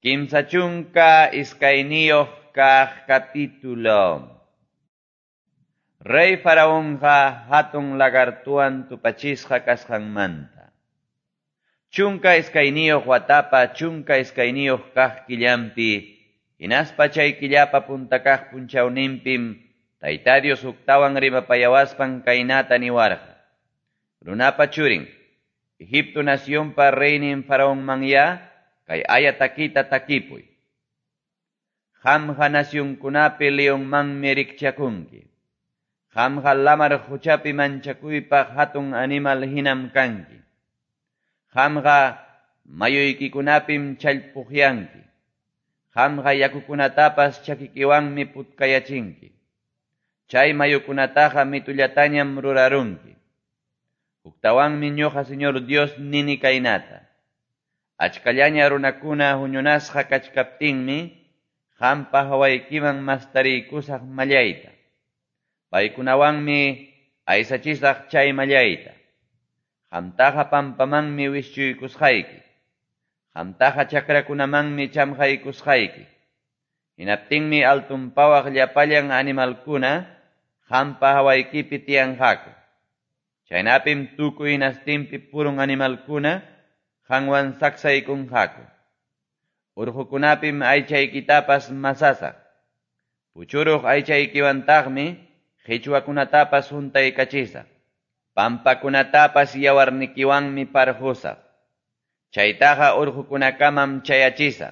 Kimsa chunka iskayniyuq kaq capítulo. Rey Faraonqa hatun lagartuwan tupachisqa kasqanmanta. Chunka iskayniyuq watapa chunka iskayniyuq kaq killampi, hinaspa chay killapa punta kaq punchawninpim, Tayta Dios uktawan rimapayawaspan kaynata niwarqa. Runapa churin, Egipto nacionpa reynin Faraonmanya, kay aya takita takipuy. Qamqa nacionkunapi leonmanmi rikchakunki. Qamqa lamar huchapi manchakuypaq hatun animal hinam kanki. Qamqa mayuykikunapim challpuqyanki. Qamqa yakukunatapas chakikiwanmi putkayachinki. Chay mayukunataqa mitullatañam rurarunki. Uktawanmi ñuqa Señor Dios nini kaynata. Achkallaña runakuna huñunasqa kachkaptinmi, qampa hawaykiman mastariykusaq mallayta. Paykunawanmi aysachisaq chay mallayta. Qamtaqa pampamanmi wischuykusqayki. Qamtaqa chakrakunamanmi chamqaykusqayki. Hinaptinmi altunpawaq llapallan animalkuna, qampa hawaykipi tiyanqaku. Chaynapim tukuy hinastinpi purun animalkuna, qanwan saksaykunqaku. Urqukunapim aychaykitapas masasaq. Puchuruq aychaykiwantaqmi qhichwakunatapas juntaykachisaq. Pampakunatapas yawarnikiwanmi parhusaq. Chaytaqa urqukunakamam chayachisaq.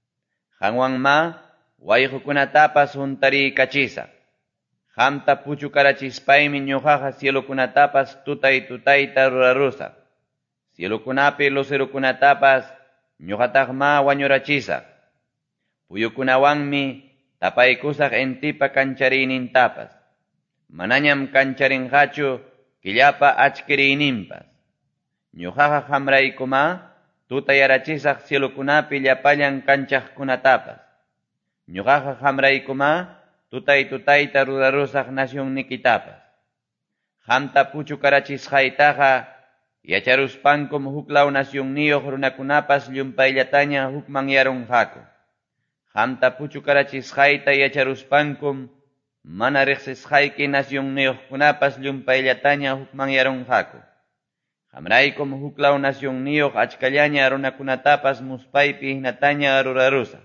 Qanwanma wayqukunatapas juntarikachisaq. Qamta puchukarachispaimi ñuqaqa cielukunatapas tutay-tutayta rurarusaq. Cielukunapi lucerukunatapas ñuqataqma wañurachisaq. Puyukunawanmi tapaykusaq entipa kanchariynintapas. Manañam kancharinqachu killapa achkiriyninpas. Ñuqaqa qamraykuma tutayarachisaq cielukunapi llapallan kanchaqkunatapas. Ñuqaqa qamraykuma tutay-tutayta rurarusaq nacionnikitapas. Qamta puchukarachisqaytaqa yacharuspankum huklaw nacionniyuq runakunapas llumpayllataña hukman yarunqaku. Qamta puchukarachisqayta yacharuspankum mana riqsisqayki nacionniyuqkunapas llumpayllataña hukman yarunqaku. Qamraykum huklaw nacionniyuq achkallaña runakunatapas muspaypi hinataña rurarusaq.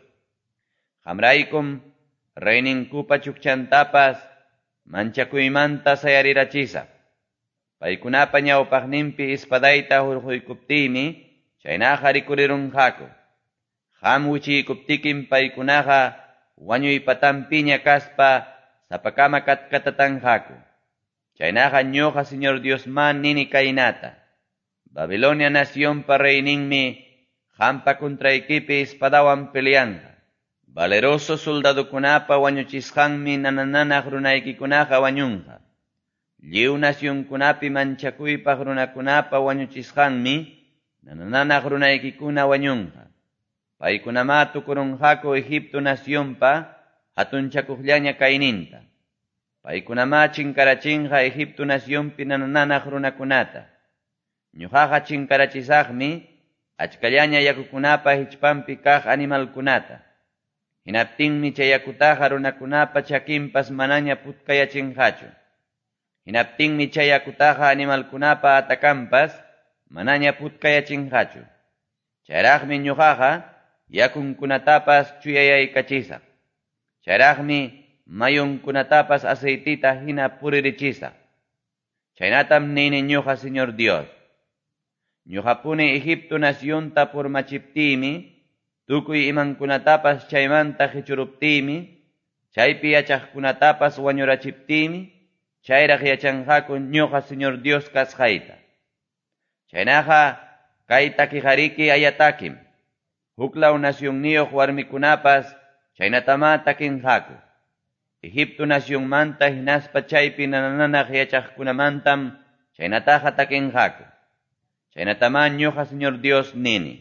Qamraykum reyninkupa chukchantapas manchakuymanta sayarirachisaq. Paykunapa ñawpaqninpi ispadayta hurquykuptiymi, chaynaqa rikurirunqaku. Qam wichiykuptikim paykunaqa wañuypatanpiña kaspa sapakama katkatatanqaku. Chaynaqa ñuqa Señor Diosma nini kaynata. Babilonia nacionpa reyninmi qampa kontraykipi ispadawan peleanqa. Valeroso soldadukunapa wañuchisqanmi nanananaq runaykikunaqa wañunqa. Lliw nacionkunapi manchakuypaq runakunapa wañuchisqanmi nanananaq runaykikuna wañunqa. Paykunama tukurunqaku Egipto nacionpa hatunchakuqllaña kayninta. Paykunama chinkarachinqa Egipto nacionpi nanananaq runakunata. Ñuqaqa chinkarachisaqmi achkallaña yakukunapa hichpanpi kaq animalkunata. Hinaptinmi chay yakutaqa runakunapa chakinpas manaña putkayachinqachu. Hinaptinmi chay yakutaqa animalkunapa atakanpas manaña putkayachinqachu. Chayraqmi ñuqaqa yakunkunatapas chuyayaykachisaq. Chayraqmi mayunkunatapas aceitita hina puririchisaq. Chaynatam nini ñuqa Señor Dios. Ñuqapuni Egipto nacionta purmachiptiymi, tukuy imankunatapas chaymanta hichuruptiymi, chaypi yachaqkunatapas wañurachiptiymi, chayraq yachanqaku ñuqa Señor Dios kasqayta. Chaynaqa kay takiqariki ayatakim. Huklaw nacionniyuq warmikunapas chaynatama takinqaku. Egipto nacionmanta hinaspa chaypi nanananaq yachaqkunamantam chaynataqa takinqaku. Chaynatama ñuqa Señor Dios nini.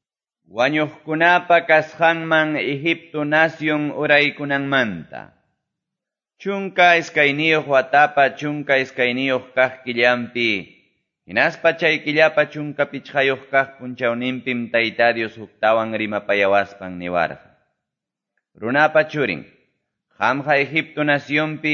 Wañuqkunapa kasqanman Egipto nación uraykunanmanta. Chunka iskayniyuq watapa chunka iskayniyuq kaq killampi, Hinaspa chay killapa chunka pichqayuq kaq punchawninpim Tayta Dios huktawan rimapayawaspan niwarqa. Runapa churin, qamqa Egipto nacionpi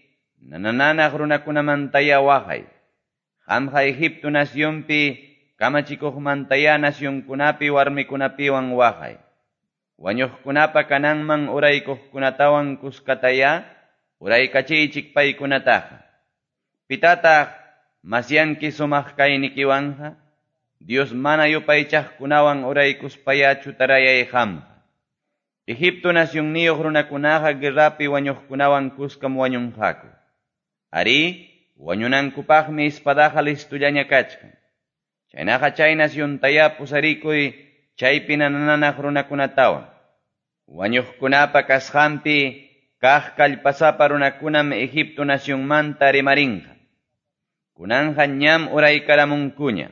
nananaq runakunamantaya waqay. Qamqa Egipto nacionpi kamachikuqmantaya nacionkunapi warmikunapiwan waqay. Wañuqkunapa kananman uraykuqkunatawan kuskataya uraykachiychik paykunataqa. Pitataq masyanki sumaq kaynikiwanqa, Dios mana yupaychaqkunawan uraykuspaya chutarayay qamqa. Egipto nacionniyuq runakunaqa guerrapi wañuqkunawan kuskam wañunqaku. Ari, wañunankupaqmi ispadaqa listullaña kachkan. Chaynaqa chay naciontaya pusarikuy chaypi nananaq runakunatawan. Wañuqkunapa kasqanpi kaq kallpasapa runakunam Egipto nacionmanta rimarinqa. Kunanqa ñam uraykaramunkuña.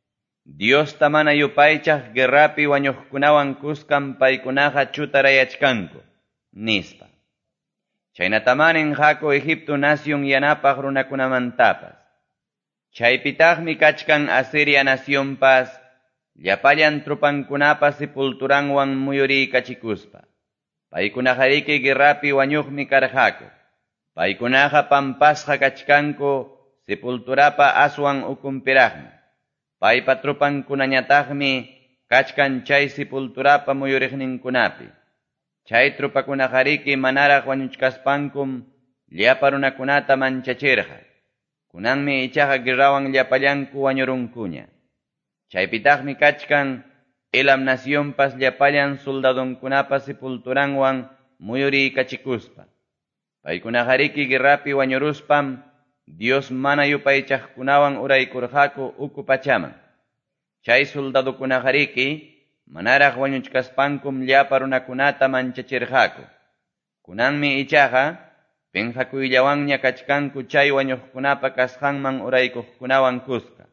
Dios tamana yupaychaq guerrapi wañuqkunawan kuskam paykunaqa chutarayachkanku, nispa. Chaynatamanin haku Egipto nación yanapaq runakunamantapas. Chaypitaqmi kachkan Asiria nacionpas, llapallan trupankunapas sepulturanwan muyuriikachikuspa. Paykunajariki guerrapi wañuqmi karqaku. Paykunaqa pampasqa kachkanku sepulturapa aswan ukumpiraqmi. Paypa trupankunañataqmi kachkan chay sepulturapa muyuriqninkunapi. Chay trupakunajariki manaraq wañuchkaspankum llapa runakunata manchachirqa. Kunanmi ichaqa guerrawan llapallanku wañurunkuña. Chaypitaqmi kachkan Elam nacionpas llapallan soldadonkunapas sepulturanwan muyuriikachikuspa. Paykunajariki guerrapi wañuruspam Dios mana yupaychaqkunawan uraykurqaku uku pachaman. Chay soldadukunajariki manaraq wañuchkaspankum llapa runakunata manchachirqaku. Kunanmi ichaqa pinqakuyllawanña kachkanku chay wañuqkunapa kasqanman uraykuqkunawan kuska.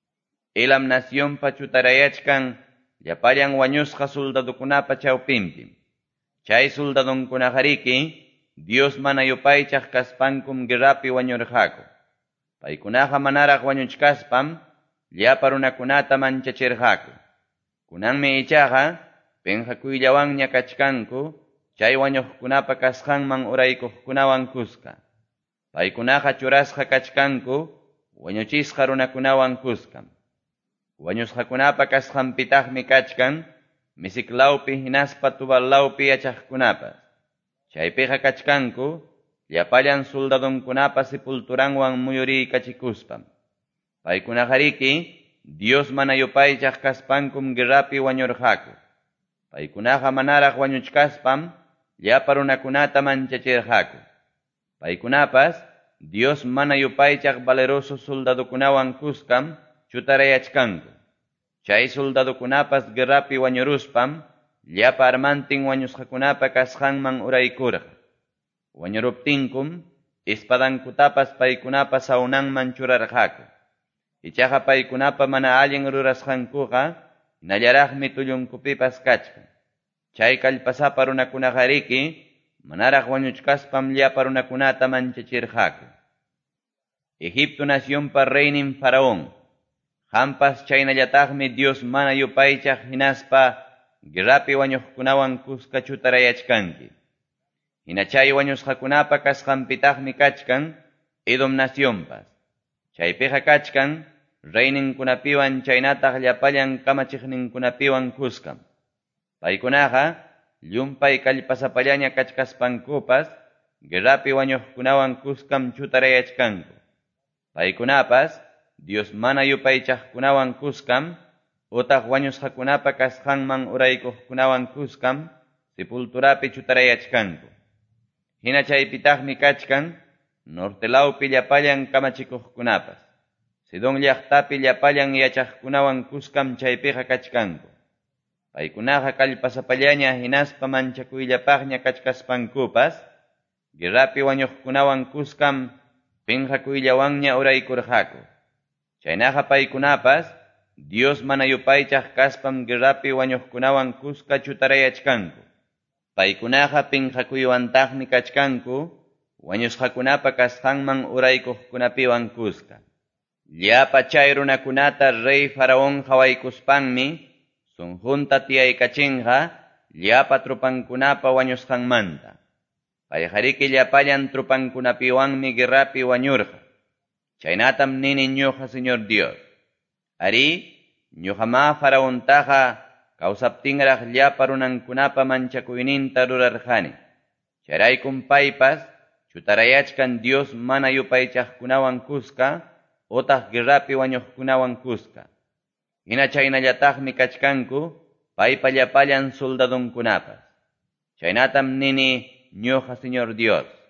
Elam nacionpa chutarayachkan llapallan wañusqa soldadukunapa chawpinpim. Chay soldadonkunajariki Dios mana yupaychaq kaspankum guerrapi wañurqaku. Paykunaqa manaraq wañuchkaspam llapa runakunata manchachirqaku. Kunanmi ichaqa pinqakuyllawanña kachkanku chay wañuqkunapa kasqanman uraykuqkunawan kuska. Paykunaqa churasqa kachkanku wañuchisqa runakunawan kuskam. Wañusqakunapa kasqanpitaqmi kachkan Misiklawpi hinaspa Tuballawpi yachaqkunapas. Chaypiqa kachkanku llapallan soldadonkunapa sepulturanwan muyuriikachikuspam. Paykunajariki Dios mana yupaychaq kaspankum guerrapi wañurqaku. Paykunaqa manaraq wañuchkaspam llapa runakunata manchachirqaku. Paykunapas Dios mana yupaychaq valeroso soldadukunawan kuskam chutarayachkanku. Chay soldadukunapas guerrapi wañuruspam llapa armantin wañusqakunapa kasqanman uraykurqa. Wañuruptinkum espadankutapas paykunapa sawnanman churarqaku. Ichaqa paykunapa mana allin rurasqankuqa hinallaraqmi tullunkupipas kachkan. Chay kallpasapa runakunajariki manaraq wañuchkaspam llapa runakunata manchachirqaku. Egipto nacionpa reynin Faraón. Hampas chaynallataqmi Dios mana yupaychaq hinaspa guerrapi wañuqkunawan kuska chutarayachkanki. Hina chay wañusqakunapa kasqanpitaqmi kachkan Edom nacionpas. Chaypiqa kachkan reyninkunapiwan chaynataq llapallan kamachiqninkunapiwan kuskam. Paykunaqa llumpay kallpasapallaña kachkaspankupas guerrapi wañuqkunawan kuskam chutarayachkanku. Paykunapas Dios mana yupaychaqkunawan kuskam utaq wañusqakunapa kasqanman uraykuqkunawan kuskam sepulturapi chutarayachkanku. Hina chaypitaqmi kachkan nortelawpi llapallan kamachikuqkunapas. Sidon llaqtapi llapallan yachaqkunawan kuskam chaypiqa kachkanku. Paykunaqa kallpasapallaña hinaspa manchakuyllapaqña kachkaspankupas guerrapi wañuqkunawan kuskam pinqakuyllawanña uraykurqaku. Chaynaqa paykunapas Dios mana yupaychaq kaspam guerrapi wañuqkunawan kuska chutarayachkanku. Paykunaqa pinqakuywantaqmi kachkanku wañusqakunapa kasqanman uraykuqkunapiwan kuska. Llapa chay runakunata rey Faraón hawaykuspanmi sunjunta tiyaykachinqa llapa trupankunapa wañusqanmanta. Qallqariki llapallan trupankunapiwanmi guerrapi wañurqa. Chaynatam nini ñuqa Señor Dios. Ari, ñuqamá Faraontaqa kawsaptinraq llapa runankunapa manchakuyninta rurarqani. Chayraykum paypas chutarayachkan Dios mana yupaychaqkunawan kuska, otaq guerrapi wañuqkunawan kuska. Hina chaynallataqmi kachkanku paypa llapallan soldadunkunapas. Chaynatam nini ñuqa Señor Dios.